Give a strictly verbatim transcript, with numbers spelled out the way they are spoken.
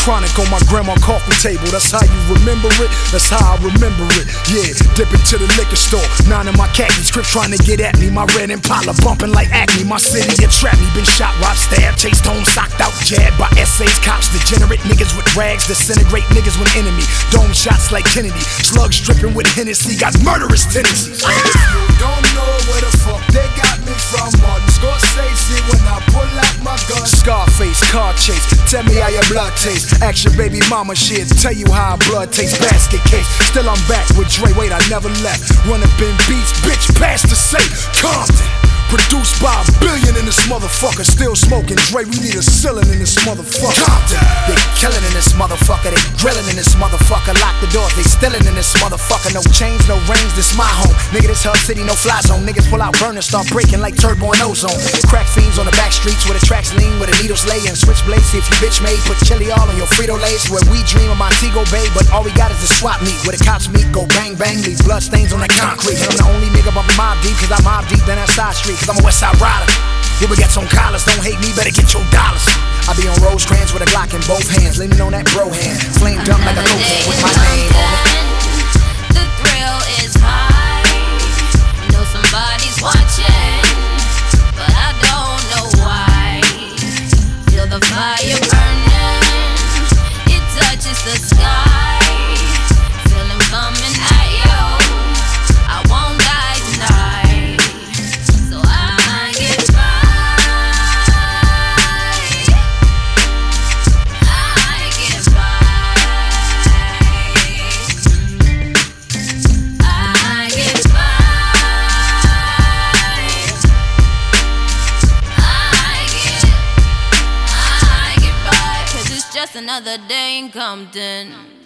Chronic on my grandma coffee table. That's how you remember it. That's how I remember it. Yeah, dip into the liquor store. Nine of my khakis, Crip trying to get at me. My red Impala bumping like acne. My city a trap me. Been shot, robbed, stabbed, chased home, socked out, jabbed by S A's, cops, degenerate niggas with rags, disintegrate niggas when enemy. Dome shots like Kennedy. Slugs dripping with Hennessy. Got murderous tendencies. If you don't know where the fuck they got me from, Martin Scorsese when I pull out my gun. Scarface, car chase. Tell me how your blood tastes. Ask your baby mama shit. Tell you how blood tastes. Basket case. Still I'm back with Dre. Wait, I never left. Run up in beats, bitch. Pass the safe. Compton. Produced by a billion in this motherfucker. Still smoking Dre, we need a ceiling in this motherfucker. Compton. They killing in this motherfucker. They grilling in this motherfucker. Lock the doors, they stealing in this motherfucker. No chains, no rings, this my home. Nigga, this Hub City, no fly zone. Niggas pull out burners, start breaking like turbo and ozone. Crack fiends on the back streets where the tracks lean, where the needles lay and switchblades. See if you bitch made, put chili all on your Frito-Lays. Where we dream of Montego Bay, but all we got is the swap meet. Where the cops meet, go bang bang, leave blood stains on the concrete. And I'm the only nigga bumping Mob Deep, cause I'm Mob Deep, then that side street. Cause I'm a West Side rider. You baguettes on collars, don't hate me, better get your dollars. I be on Rosecrans with a Glock in both hands, leaning on that bro hand, flamed up like a cocaine with my name on it. The thrill is high. Know somebody's watching, but I don't know why. Feel the fire burning, it touches the sky. Feel him coming at you. I won't die tonight, so I get by. I get by. I get by. I get, I get by, 'cause it's just another day in Compton.